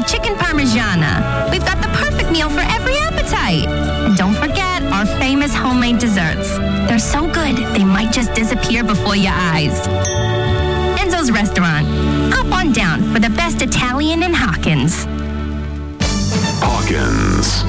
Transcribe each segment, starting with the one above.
chicken parmigiana. We've got the perfect meal for every appetite. And don't forget our famous homemade desserts. They're so good, they might just disappear before your eyes. Enzo's Restaurant. Hop on down for the best Italian in Hawkins. Hawkins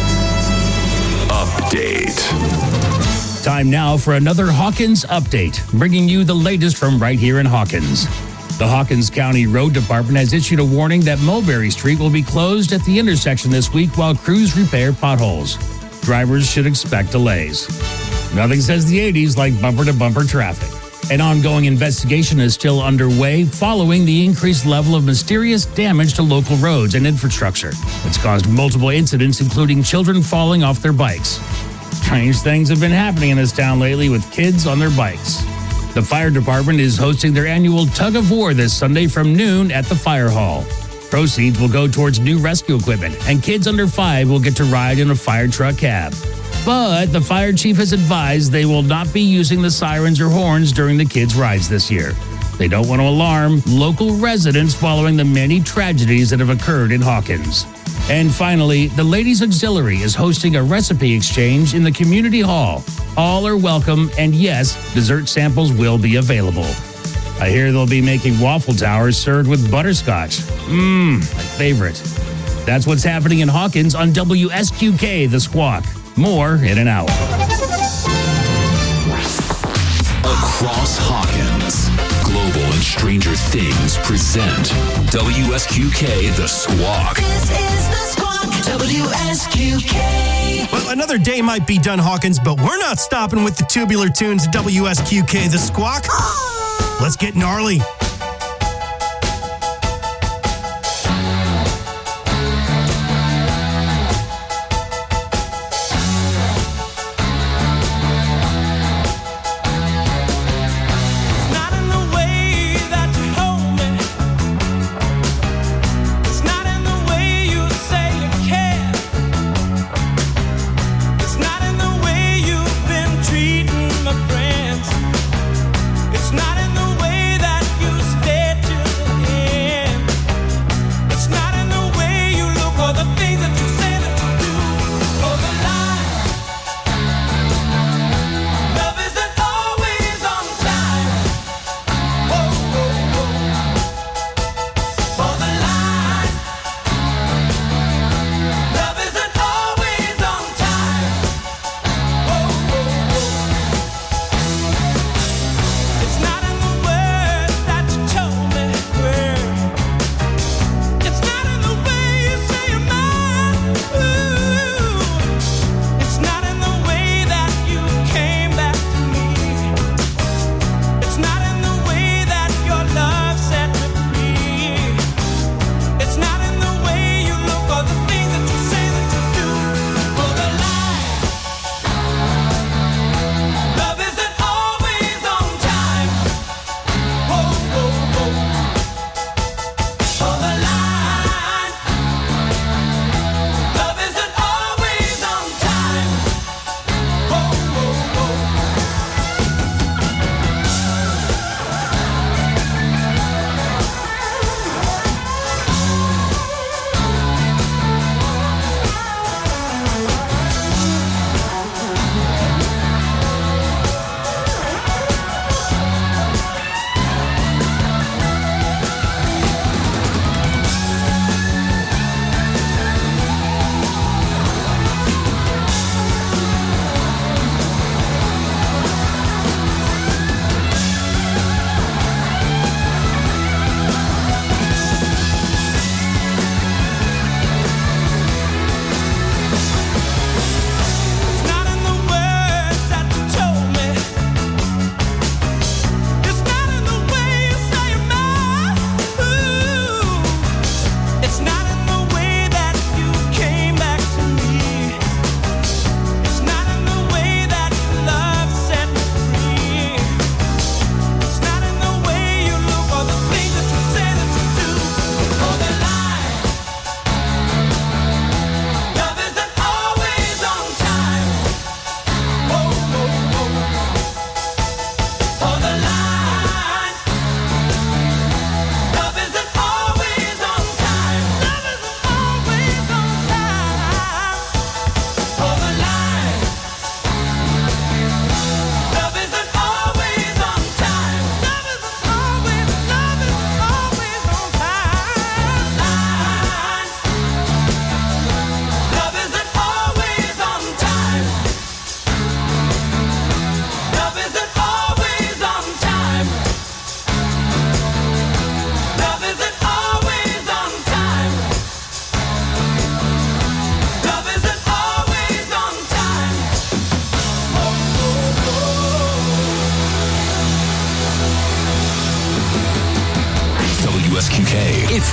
Update. Time now for another Hawkins Update, bringing you the latest from right here in Hawkins. The Hawkins County Road Department has issued a warning that Mulberry Street will be closed at the intersection this week while crews repair potholes. Drivers should expect delays. Nothing says the 80s like bumper-to-bumper traffic. An ongoing investigation is still underway following the increased level of mysterious damage to local roads and infrastructure. It's caused multiple incidents, including children falling off their bikes. Strange things have been happening in this town lately with kids on their bikes. The fire department is hosting their annual tug of war this Sunday from noon at the fire hall. Proceeds will go towards new rescue equipment, and kids under 5 will get to ride in a fire truck cab. But the fire chief has advised they will not be using the sirens or horns during the kids' rides this year. They don't want to alarm local residents following the many tragedies that have occurred in Hawkins. And finally, the Ladies Auxiliary is hosting a recipe exchange in the community hall. All are welcome, and yes, dessert samples will be available. I hear they'll be making waffle towers served with butterscotch. My favorite. That's what's happening in Hawkins on WSQK, The Squawk. More in an hour. Across Hawkins, Global and Stranger Things present WSQK The Squawk. This is The Squawk, WSQK. Well, another day might be done, Hawkins, but we're not stopping with the tubular tunes at WSQK The Squawk. Let's get gnarly.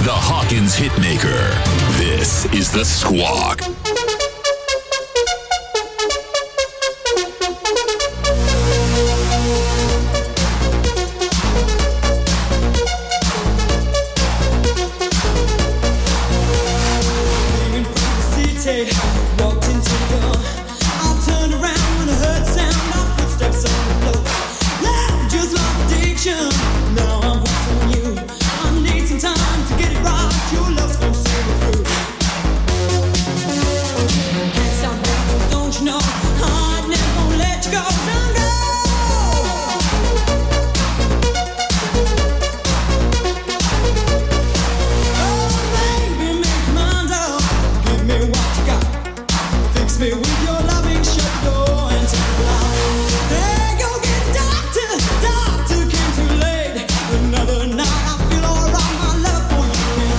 the Hawkins Hitmaker. This is The Squawk. Walked into the door. I turned around when I heard the sound of footsteps on the floor. Loud, just like addiction. Now I'm hooked on you. I need some time to get it right. Your love's gonna see me through. Can't stop now, don't you know? I'm never gonna let you go. Don't go. Oh, baby, make your mind up. Give me what you got. Fix me with your loving, shut the door and take it out. Hey, go get the doctor. Doctor came too late. Another night I feel alright. My love for you can't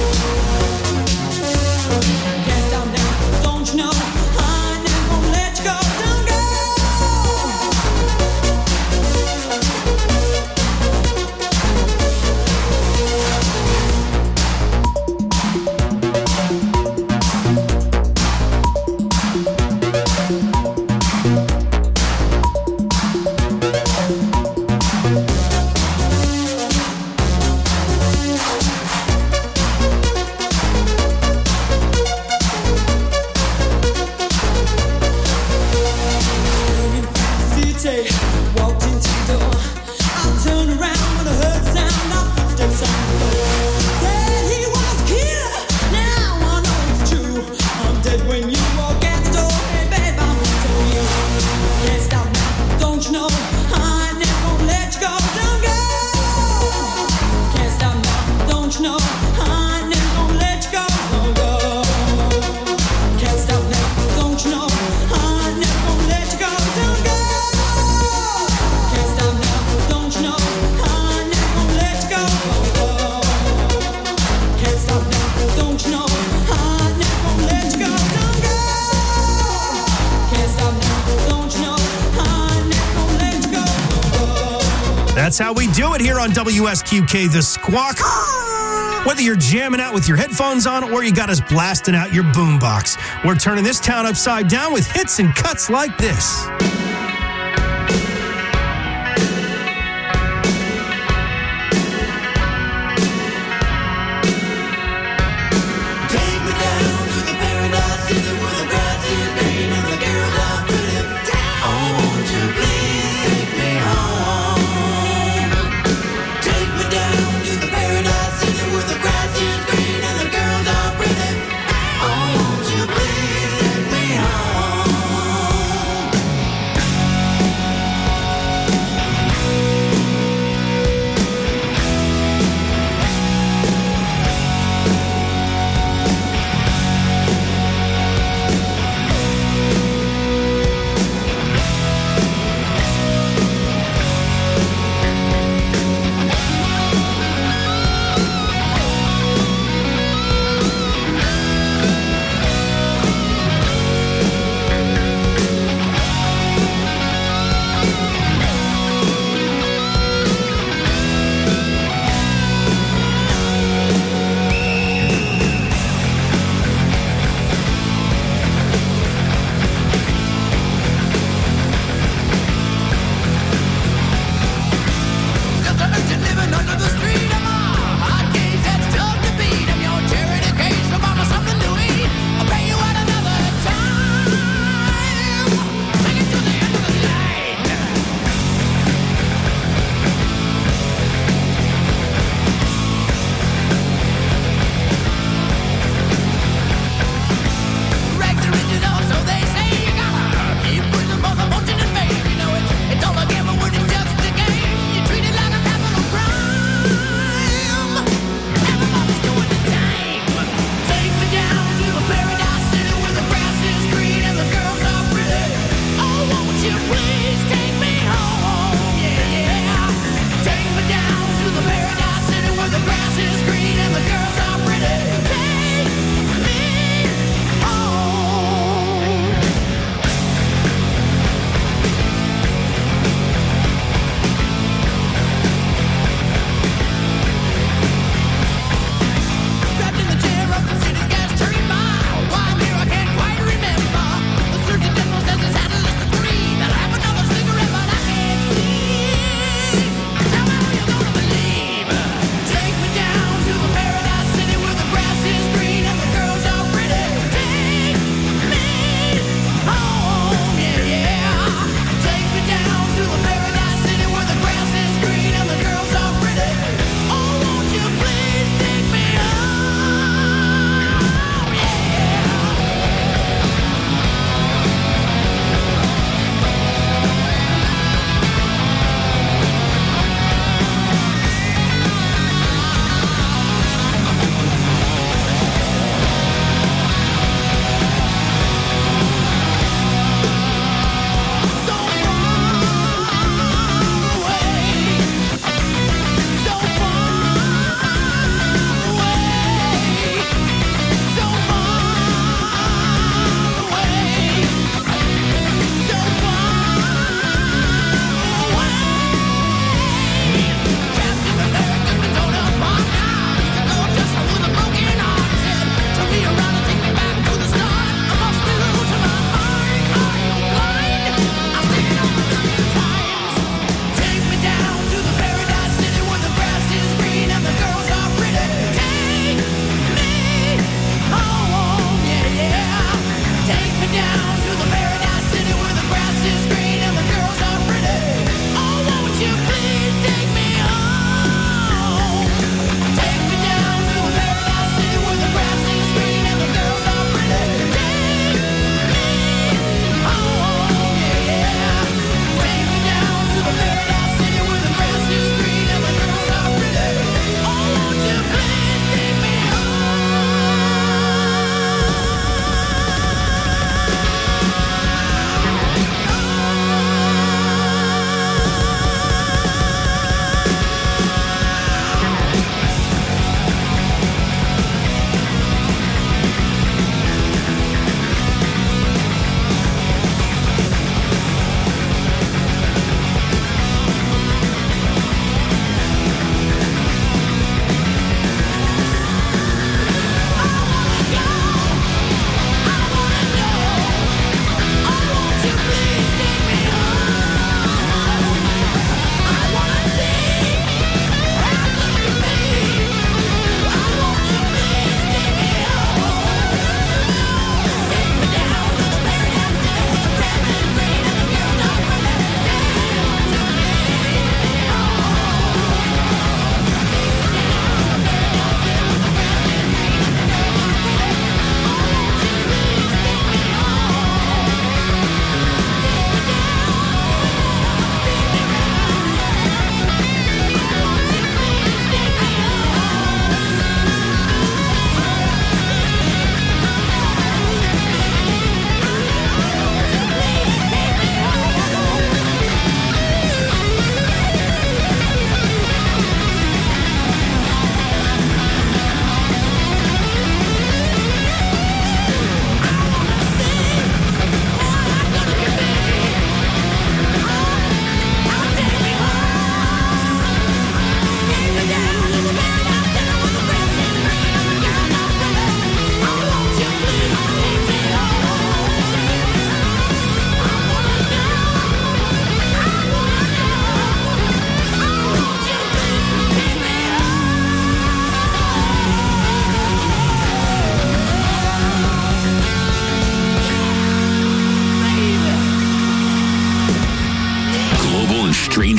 wait. Can't stop now, don't you know? I never gonna let you go. Don't go. City, walked into the door. I turned around when I heard the sound of footsteps on the floor. Said he was a killer. Now I know it's true. I'm dead when you walk out the door. Hey babe, I'm gonna tell you. Can't stop now, don't you know? I ain't never gonna let you go. Don't go. Can't stop now, don't you know? I ain't never gonna let you go. Don't go. Can't stop now, don't you know? I ain't never gonna let you go. Don't go. Can't stop now, don't you know? I ain't never gonna let you go. Can't stop now, don't you know? I ain't never gonna let you go. Don't go. Can't stop now, don't you know? I ain't never gonna let you go. That's how we do it here on WSQK The Squawk. Whether you're jamming out with your headphones on or you got us blasting out your boombox, we're turning this town upside down with hits and cuts like this. Take me down to the paradise city where the grass is green and the girls are pretty. Oh, won't you please take me home? Take me down to the paradise city where the grass is green and the girls are pretty. Oh, won't you please take me home?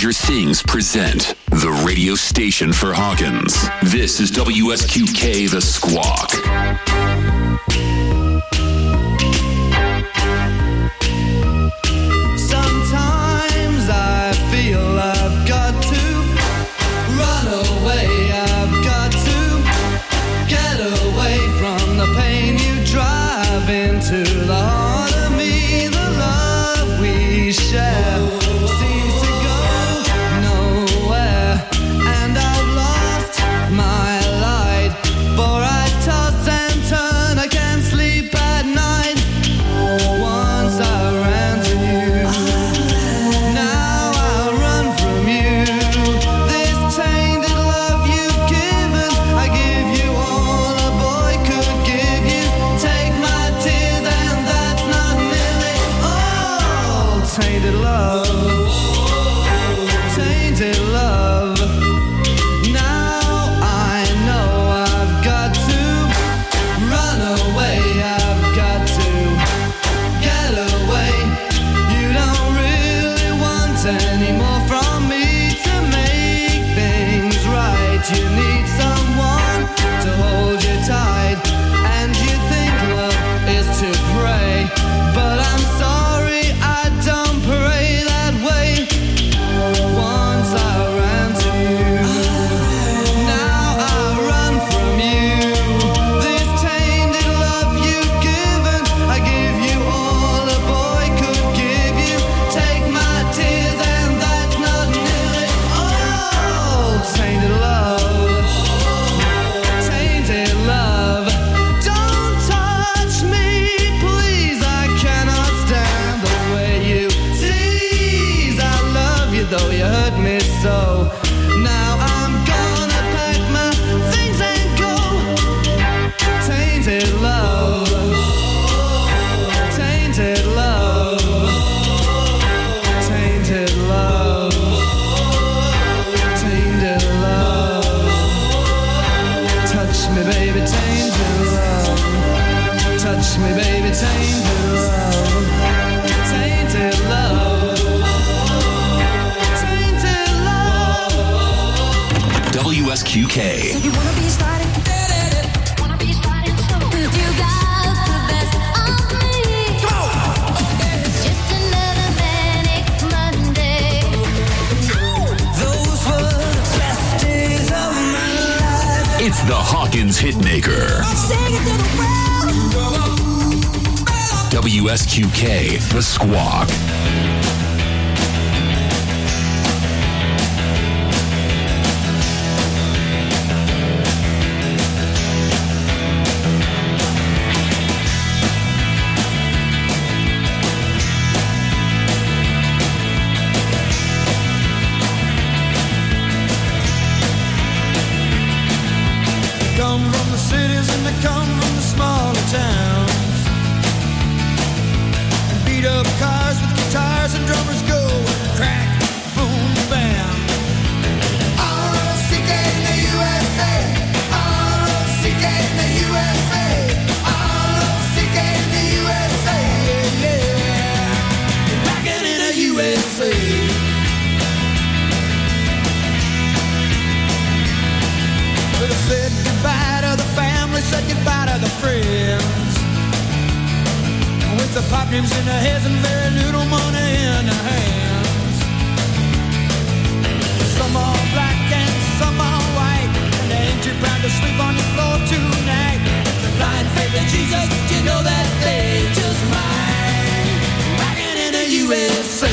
Stranger Things present the radio station for Hawkins. This is WSQK The Squawk. Sometimes I feel I've got to run away. I've got to get away from the pain you drive into the heart of me. The love we share seems to go nowhere, and I've lost my light, for I toss and turn, I can't sleep at night. Once I ran to you, now I run from you. This tainted love you've given, I give you all a boy could give you. Take my tears and that's not nearly all. Tainted love, tainted love. Now I know I've got to run away. I've got to get away. You don't really want any more from me to make things right. You need someone to hold you tight, and you think love is to pray, but I'm sorry, I don't pray that way. Once I ran to you, now I run from you. This tainted love you've given, I give you all a boy could give you. Take my tears and that's not nearly all. Tainted love, tainted love. Don't touch me, please, I cannot stand the way you tease. I love you though you hurt me so. Now I'm gonna pack my things and go. Tainted love, tainted love, tainted love, tainted love. Touch me, baby, tainted love. Touch me, baby, tainted love. Tainted love. Tainted love. WSQK. You wanna be starting? Wanna be starting soon? You got the best of me. It's just another manic Monday. Those were the best days of my life. It's the Hawkins Hitmaker. Sing it to the world. WSQK The Squawk. Come from the cities and they come from the smaller towns, and beat up cars with guitars and drummers go crack, boom, bam. R-O-C-K in the USA, R-O-C-K in the USA, R-O-C-K in the USA, yeah. Rockin' in the USA. Well, I said goodbye to the family, said goodbye to the friends. With the pop names in their heads and very little money in their hands. Some are black and some are white, and they ain't too proud to sleep on the floor tonight. The blind faith in Jesus, you know that they just might. Rockin' in the USA.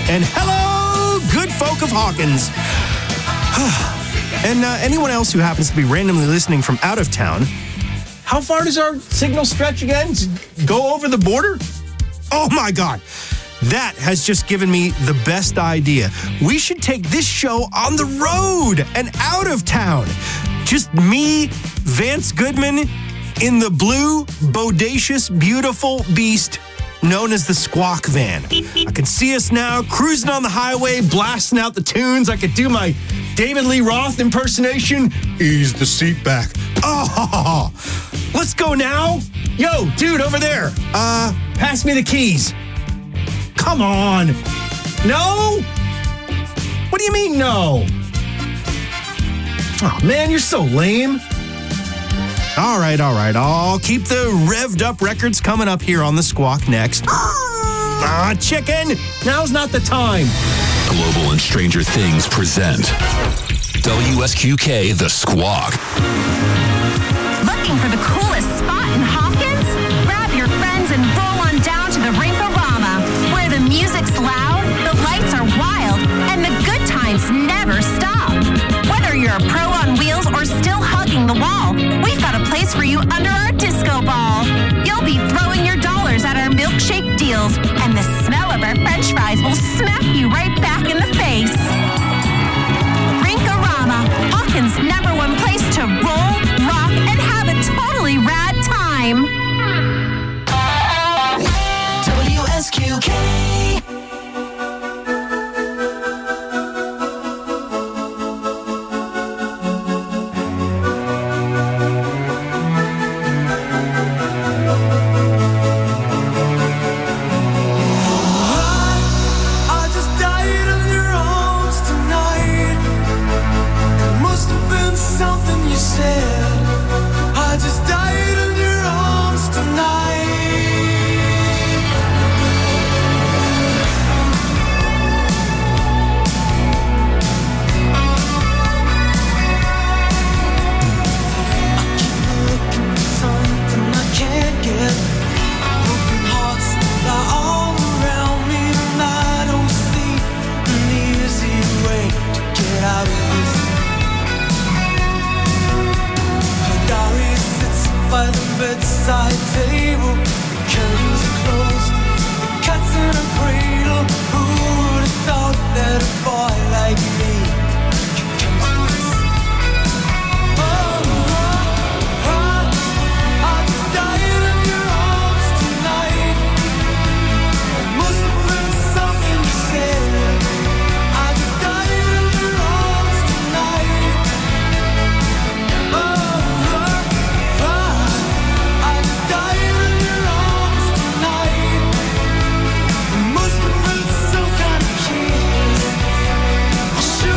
And hello, good folk of Hawkins. And anyone else who happens to be randomly listening from out of town, how far does our signal stretch again? Go over the border? Oh my God. That has just given me the best idea. We should take this show on the road and out of town. Just me, Vance Goodman, in the blue, bodacious, beautiful beast known as the Squawk Van. I can see us now cruising on the highway, blasting out the tunes. I could do my David Lee Roth impersonation. Ease the seat back. Oh, let's go now. Yo, dude, over there. Pass me the keys. Come on. No? What do you mean, no? Oh, man, you're so lame. All right. I'll keep the revved up records coming up here on the Squawk next. Chicken, now's not the time. Global and Stranger Things present WSQK The Squawk. Looking for the coolest spot in Hawkins? Grab your friends and roll on down to the Rinkorama, where the music's loud, the lights are wild, and the good times never stop. Whether you're a pro on wheels or still hugging the wall, we've got a place for you under our disco ball. You'll be throwing your dollars at our milkshake deals, and the smell of our french fries will smack you right back in the face. Rinkorama, Hawkins' #1 place to roll, rock, and have a totally rad time. WSQK. I just died in your arms tonight. It must have been something you said. I just died in your arms tonight. I keep looking for something I can't get. Broken hearts lie all around me, and I don't see an easy way to get out of this. Her diary sits by the bedside table. The curtains are closed. The cat's in a cradle. Who would have thought that a boy like me could come to this? I just died in your arms tonight. It must have been something you said. I just died in your arms tonight. I just died in your arms tonight. It must have been some kind of kiss. I should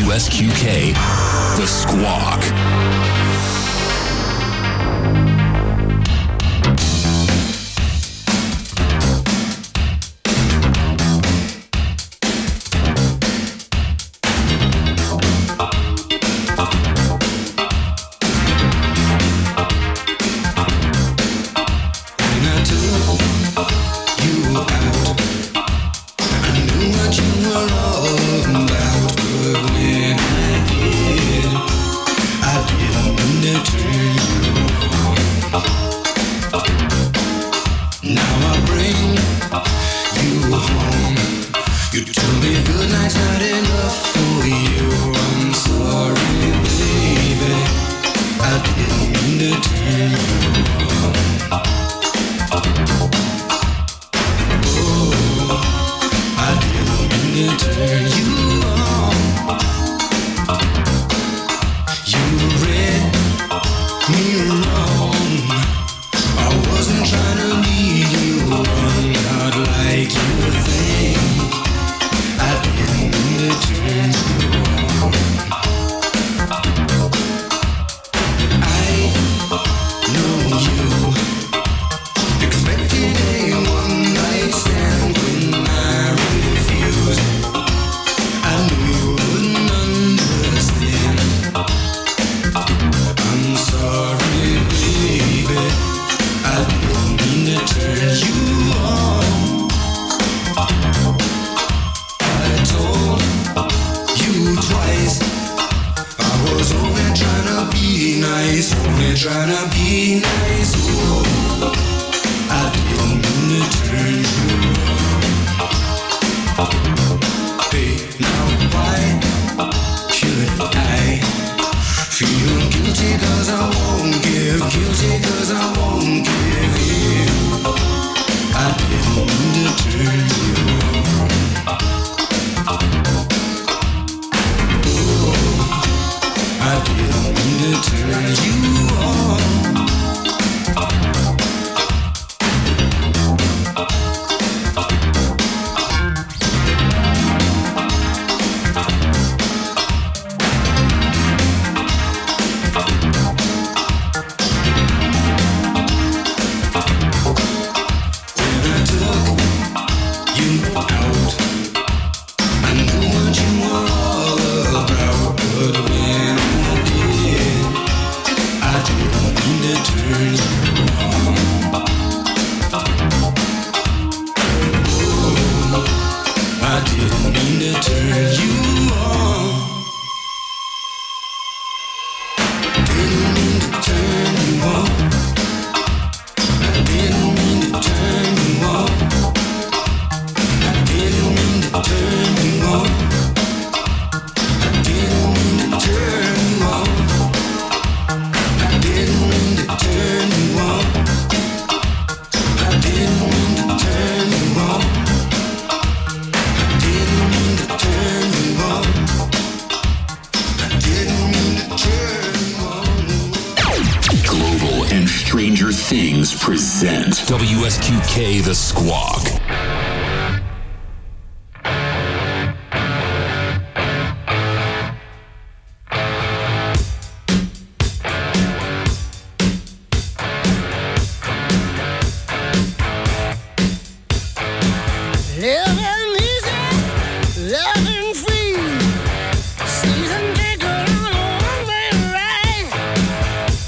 WSQK, The Squawk. WSQK The Squawk.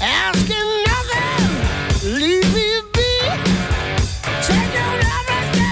Take out everything.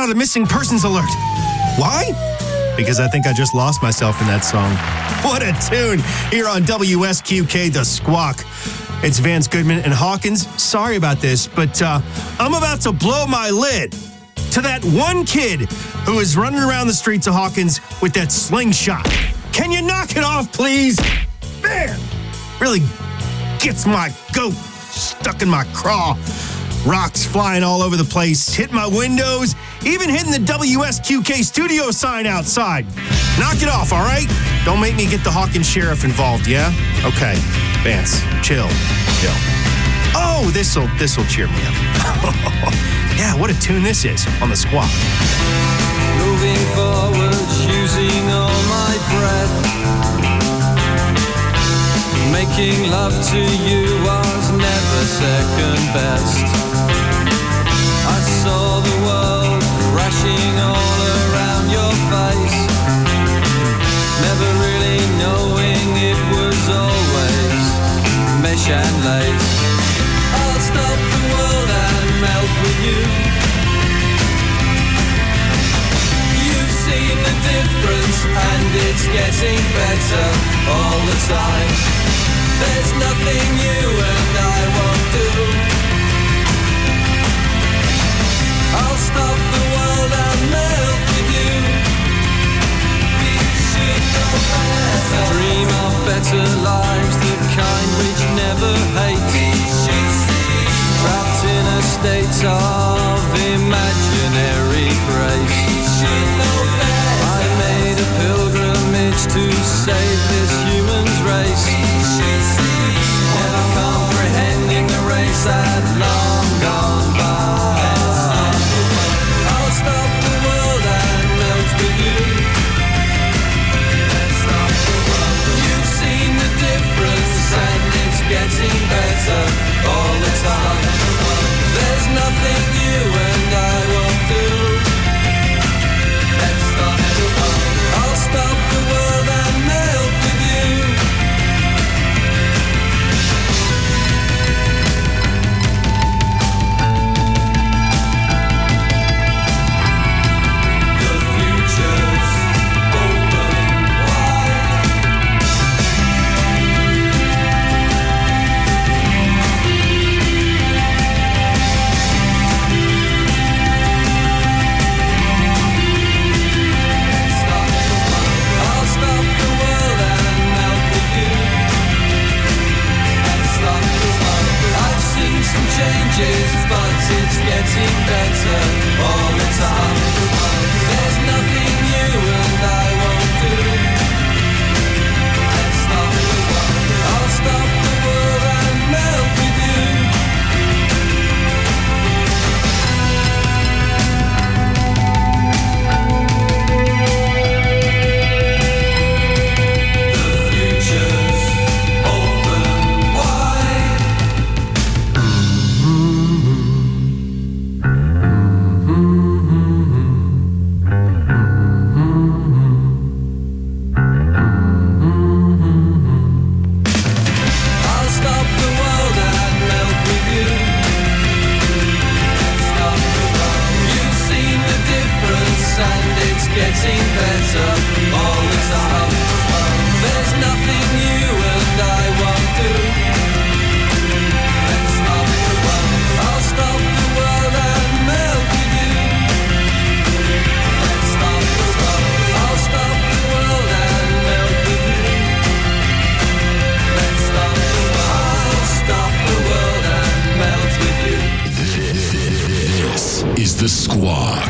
out a missing persons alert. Why? Because I think I just lost myself in that song. What a tune here on WSQK, The Squawk. It's Vance Goodman and Hawkins. Sorry about this, but I'm about to blow my lid to that one kid who is running around the streets of Hawkins with that slingshot. Can you knock it off, please? Man, really gets my goat stuck in my craw. Rocks flying all over the place, hitting my windows, even hitting the WSQK studio sign outside. Knock it off, all right? Don't make me get the Hawkins sheriff involved, yeah? Okay, Vance, chill. Oh, this'll cheer me up. Yeah, what a tune this is on The Squawk. Moving forward, using all my breath. Making love to you was never second best. I saw the world crashing all around your face, never really knowing it was always mesh and lace. I'll stop the world and melt with you. You've seen the difference and it's getting better all the time. There's nothing you and I won't do. I'll stop the world and melt with you. We should know better. Dream of better lives, the kind which never hate. We should see. Trapped in a state of imaginary grace. We should know better. I made a pilgrimage to save this human's race. Never comprehending the race had long gone by. I'll stop the world and melt with you. You've seen the difference and it's getting better all the time. There's nothing you and I won't do. I'll stop the world and melt with you. Changes, but it's getting better all the time. There's nothing you and I won't do. I'll stop the world and melt with you. The future's open wide. I'll stop the world and melt with you. You've seen the difference and it's getting better all the time. There's nothing you and I won't do. I'll stop the world and melt with you. I'll stop the world and melt with you. I'll stop the world and melt with you. This is The Squawk.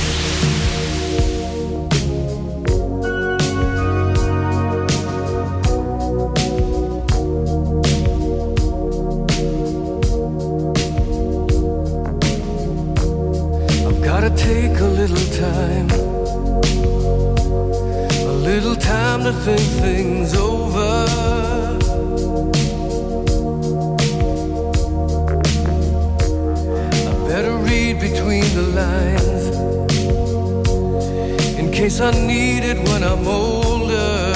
I've gotta take a little time to think things over. I better read between the lines in case I need it when I'm older.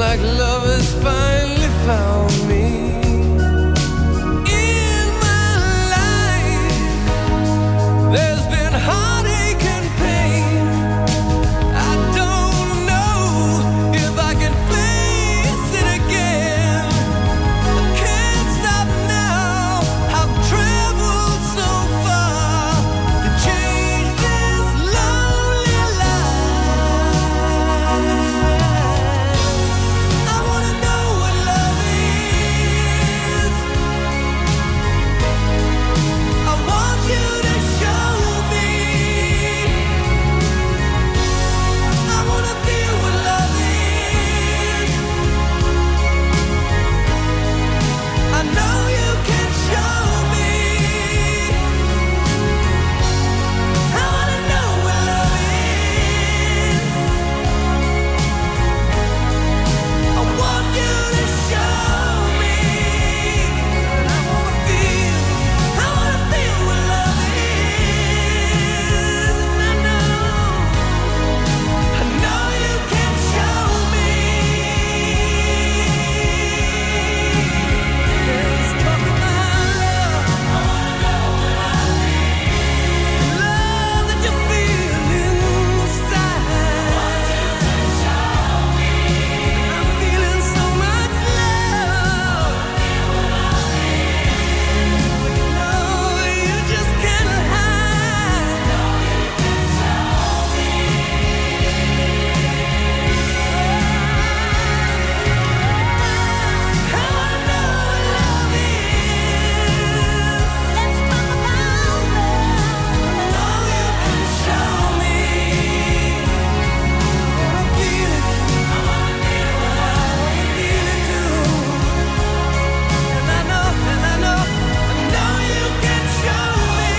like love has finally found me. In my life, there's been heartache and pain. I don't know if I can face it again. I can't stop now. I've traveled so far to change this lonely life. I wanna know what love is. I want you to show me. I wanna feel what love is. I know you can show me. I wanna know what love is. I want you to show me. I wanna feel what love is. I know you can show me. Let's talk about love. I wanna know what love is. Love that you feel inside. I'm feeling so much love. No, you just can't hide. I wanna know what love is. Let's talk about love. I know you can show me. I feel it. I feel it too. And I know you can show me.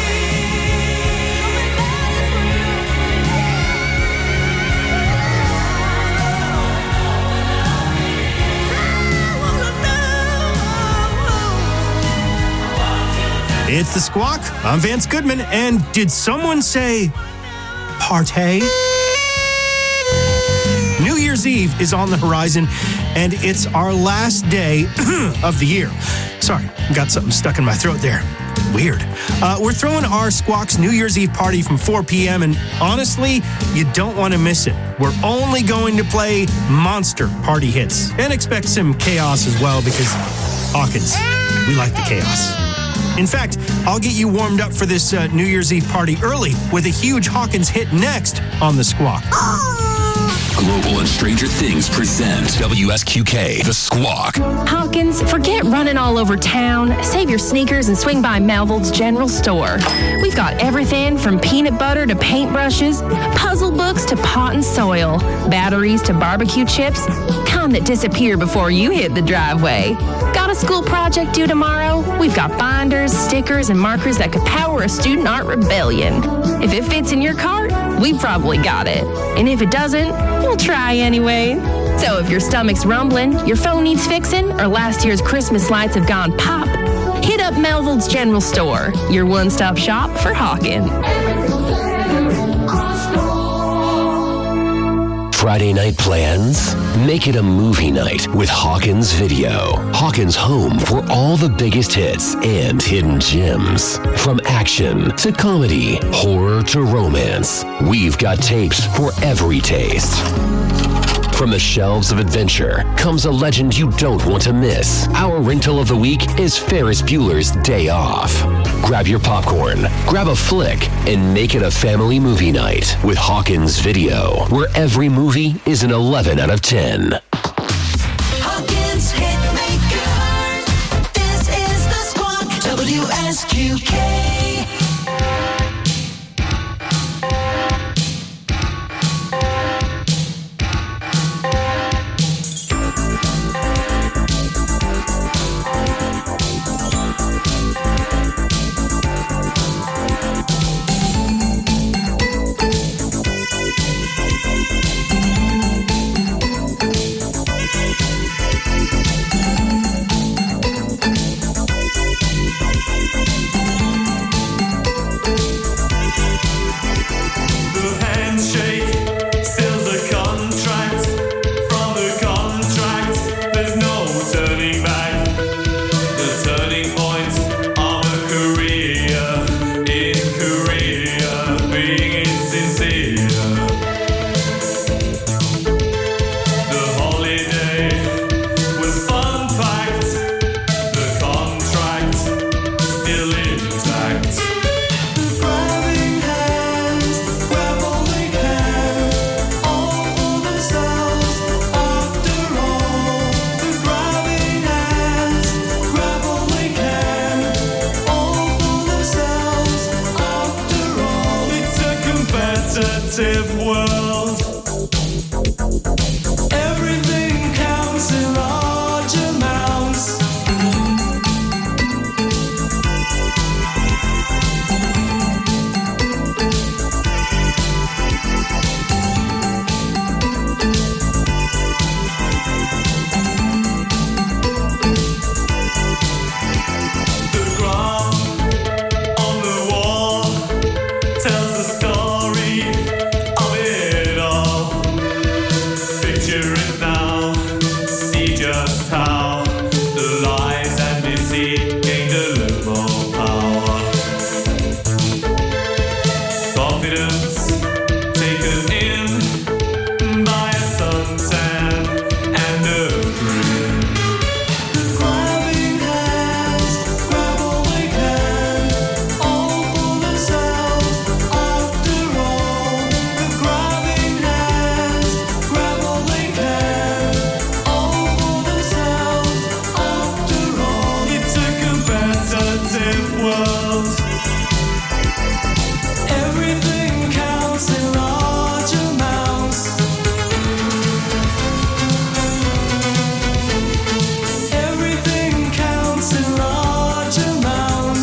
It's The Squawk. I'm Vance Goodman. And did someone say partay? New Year's Eve is on the horizon, and it's our last day of the year. Sorry, got something stuck in my throat there. Weird. We're throwing our Squawk's New Year's Eve party from 4 p.m., and honestly, you don't want to miss it. We're only going to play monster party hits, and expect some chaos as well, because Hawkins, we like the chaos. In fact, I'll get you warmed up for this New Year's Eve party early with a huge Hawkins hit next on The Squawk. Global and Stranger Things present WSQK, The Squawk. Hawkins, forget running all over town. Save your sneakers and swing by Melville's General Store. We've got everything from peanut butter to paintbrushes, puzzle books to pot and soil, batteries to barbecue chips, kind that disappear before you hit the driveway. Got a school project due tomorrow? We've got binders, stickers, and markers that could power a student art rebellion. If it fits in your cart, we've probably got it. And if it doesn't, we'll try anyway. So if your stomach's rumbling, your phone needs fixing, or last year's Christmas lights have gone pop, hit up Melville's General Store, your one-stop shop for Hawkins. Friday night plans? Make it a movie night with Hawkins Video. Hawkins' home for all the biggest hits and hidden gems. From action to comedy, horror to romance, we've got tapes for every taste. From the shelves of adventure comes a legend you don't want to miss. Our rental of the week is Ferris Bueller's Day Off. Grab your popcorn, grab a flick, and make it a family movie night with Hawkins Video, where every movie is an 11 out of 10. Hawkins Hitmaker. This is The Squawk. WSQK. world. Everything counts in large amounts. The graph on the wall tells the story of it all. Picture it now, see just how the lies and deceit gained a little more power. Confidence taken in by a suntan and a grin. The grabbing hands grab all they can, all for themselves after all. The grabbing hands grab all they can, all for themselves after all. It's a competitive world. Everything counts in large amounts. Everything counts in large amounts.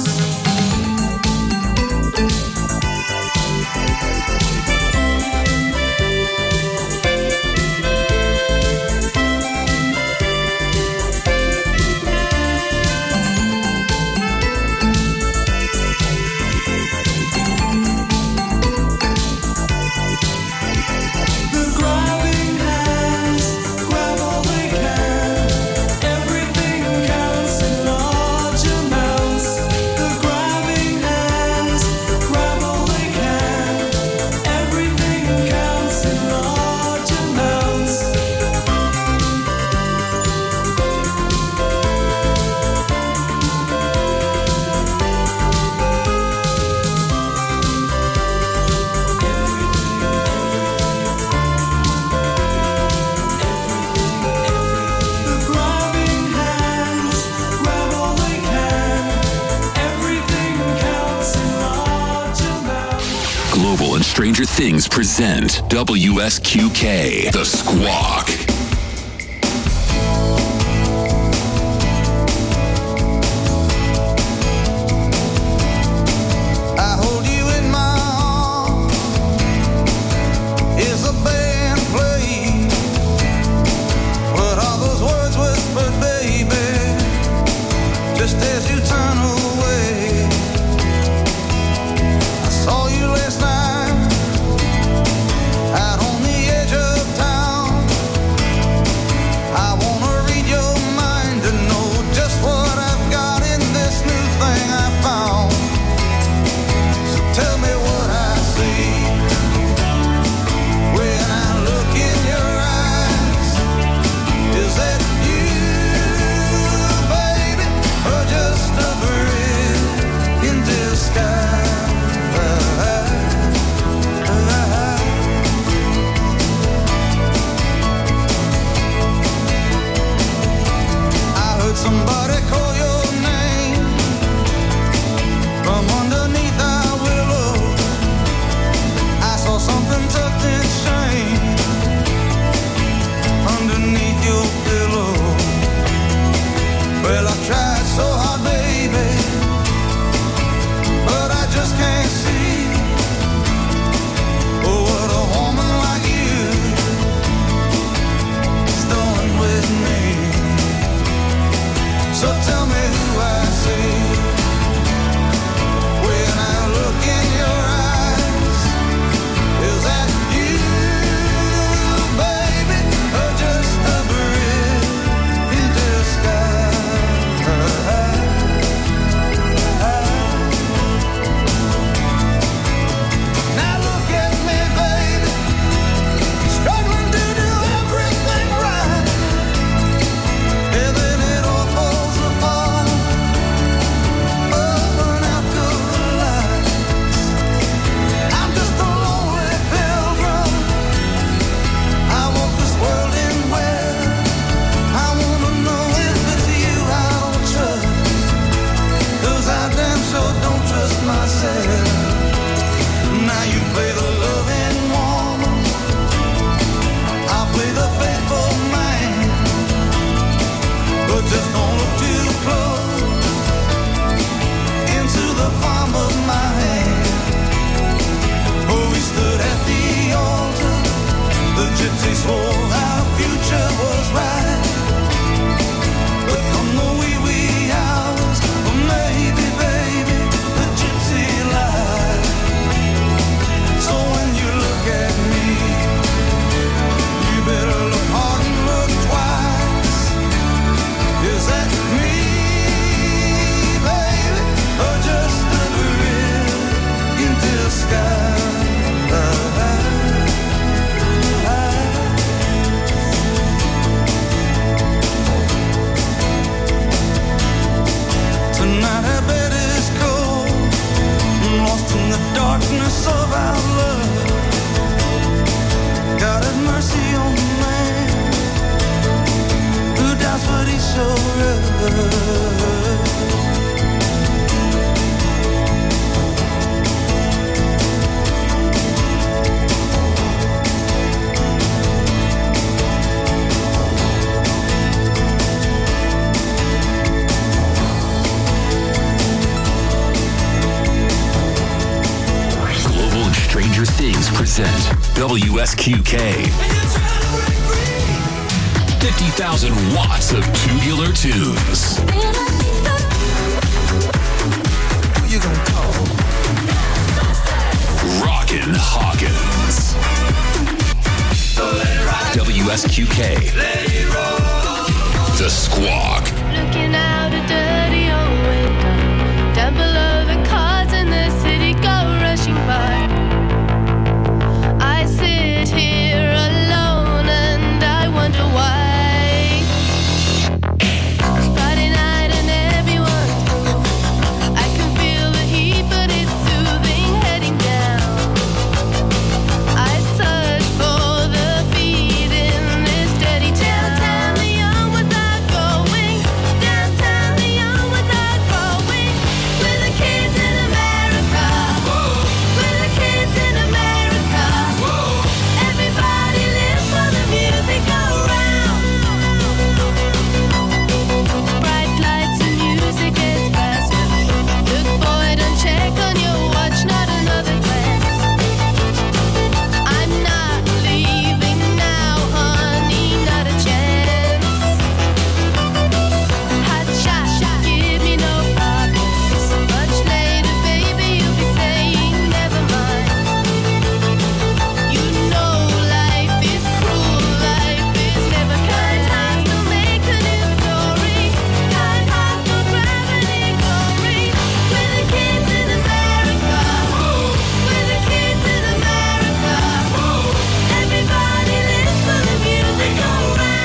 The grabbing hands grab all they can. Everything counts in large amounts. The grabbing hands grab all they can. Everything counts in large amounts. The grabbing hands grab all they can. Everything counts in large amounts. Global and Stranger Things present WSQK, The Squawk. I hold you in my arms. Is a band playing? What are those words whispered, baby? Just as you turn away. I saw you last night out on the edge of town. I wanna read your mind to know just what I've got in this new thing I found. So tell me what I see when I look in your eyes. Is that you, baby, or just a bird in disguise? I heard somebody call your name from underneath our willow. I saw something tucked in shame underneath your pillow. Well, I've tried so hard, baby, but I just can't see. Oh, what a woman like you is doing with me. So tell me who I see when I look in your eyes. Is that you, baby, or just a bird in disguise? Now look at me, baby, struggling to do everything right. And then it all falls apart. Stranger Things present WSQK. 50,000 watts of tubular tunes. Who you gonna call? Rockin' Hawkins. WSQK. The Squawk. Looking out a dirty old window, down below the cars in the city go rushing by. I sit here alone and I wonder why. Friday night and everyone's moved. I can feel the heat but it's soothing heading down. I search for the beat in this dirty town. Downtown the young ones are going. Downtown the young ones are growing. We're the kids in America. We're the kids in America. Everybody live for the music around. Bright lights and music gets faster. Look boy, don't check on your watch, not another glance. I'm not leaving now, honey, not a chance. Hot shot, give me no problems. Much later, baby, you'll be saying never mind. You know life is cruel, life is never kind. Time to make a new story. Kind hearts no gravity glory. We're the kids in America. We're the kids in America. Everybody lives for the music around.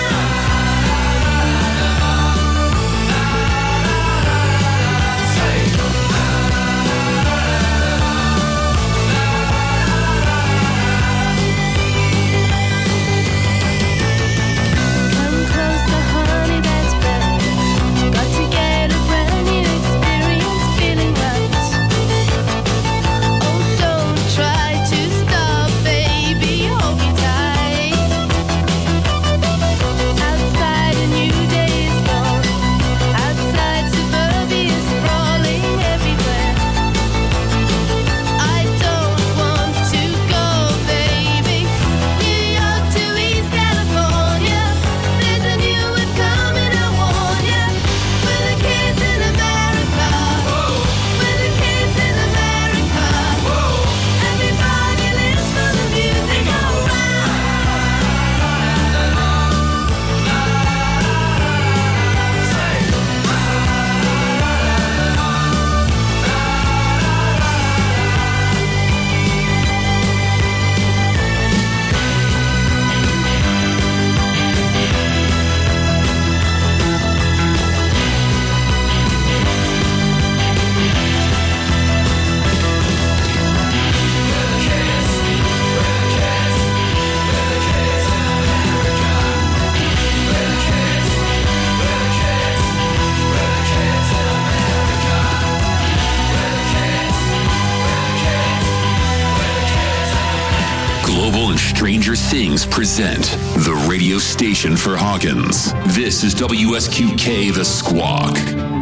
Come closer, honey, that's better. Got to get a brand new experience, feeling right. Oh, don't try to stop, baby, hold me tight. Outside a new day is born. Outside suburbia is sprawling everywhere. I don't want to go, baby. New York to East California. There's a new one coming, I warn ya. We're the kids in America. We're the kids in America. Everybody lives for the music around. Global and Stranger Things present the radio station for Hawkins. This is WSQK The Squawk.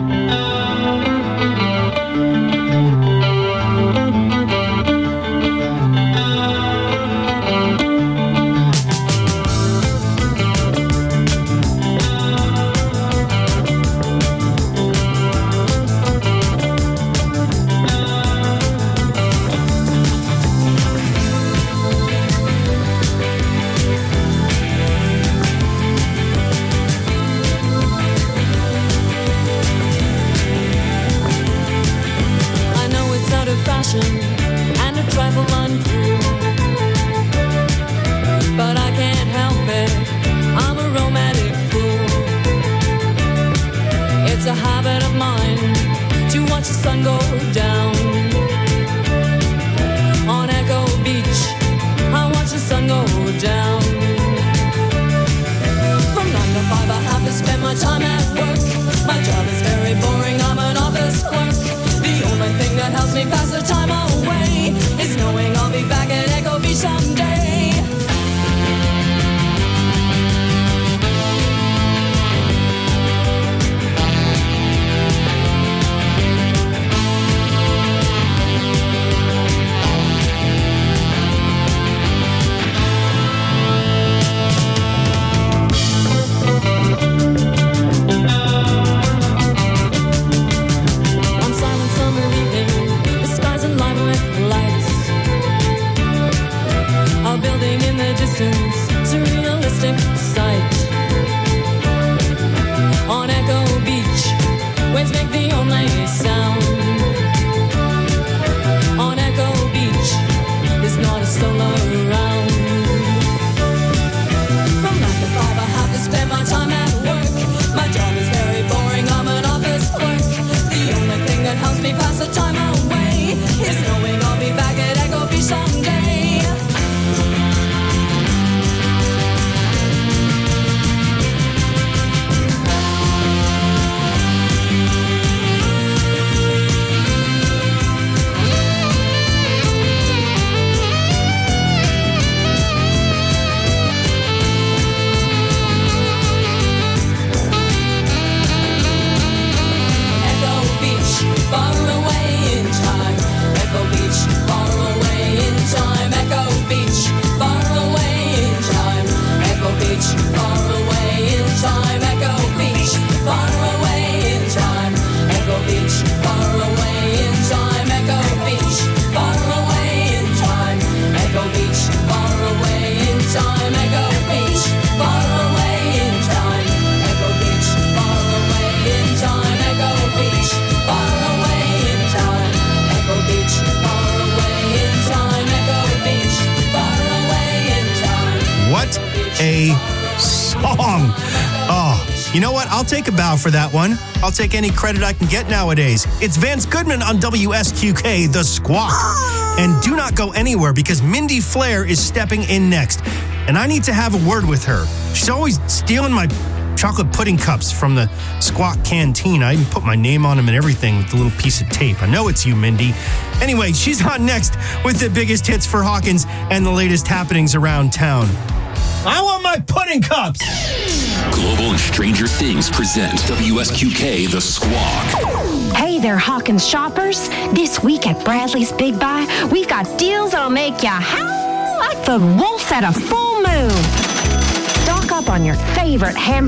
I know it's out of fashion and a trifle uncool, but I can't help it. I'm a romantic fool. It's a habit of mine to watch the sun go down. On Echo Beach, I watch the sun go down. From 9 to 5, I have to spend my time at work. My job a song. Oh, you know what? I'll take a bow for that one. I'll take any credit I can get nowadays. It's Vance Goodman on WSQK, The Squawk. And do not go anywhere because Mindy Flair is stepping in next. And I need to have a word with her. She's always stealing my chocolate pudding cups from the Squawk canteen. I even put my name on them and everything with the little piece of tape. I know it's you, Mindy. Anyway, she's on next with the biggest hits for Hawkins and the latest happenings around town. I want my pudding cups! Global and Stranger Things present WSQK The Squawk. Hey there, Hawkins shoppers. This week at Bradley's Big Buy, we've got deals that'll make you howl like the wolf at a full moon. Stock up on your favorite hamburger